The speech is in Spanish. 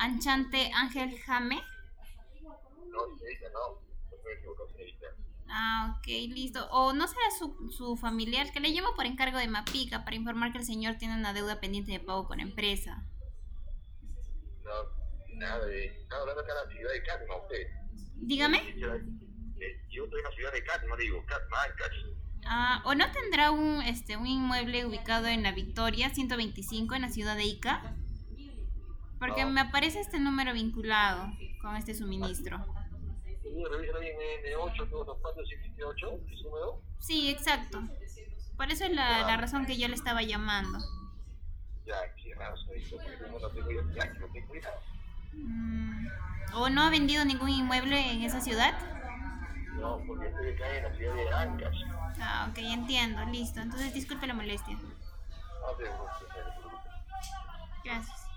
Anchante Ángel Jame. No, señorita, no. No me equivoco, señorita. Ah, ok, listo. O no será su familiar, que le llamo por encargo de Mapica para informar que el señor tiene una deuda pendiente de pago con empresa. No, nada de. Estaba hablando acá de la ciudad de Catma, usted. Yo Dígame. le dije, yo estoy en la ciudad de Catma, digo, Catma, Ancash. Ah, ¿o no tendrá un inmueble ubicado en la Victoria 125 en la ciudad de Ica? Porque No. me aparece este número vinculado con este Aquí, suministro. sí, revisa ahí en N8, todos los patios 778, ¿es húmedo? Sí, exacto. Por eso es la Ya, razón que yo le estaba llamando. ya, qué raro, señorita, porque como no tengo ya, que no tengo idea. Mm, ¿O no ha vendido ningún inmueble en esa ciudad? No, porque estoy acá en la ciudad de Ancash. Ah, ok, entiendo, listo. Entonces disculpe la molestia. No se preocupe, no se preocupe. Gracias.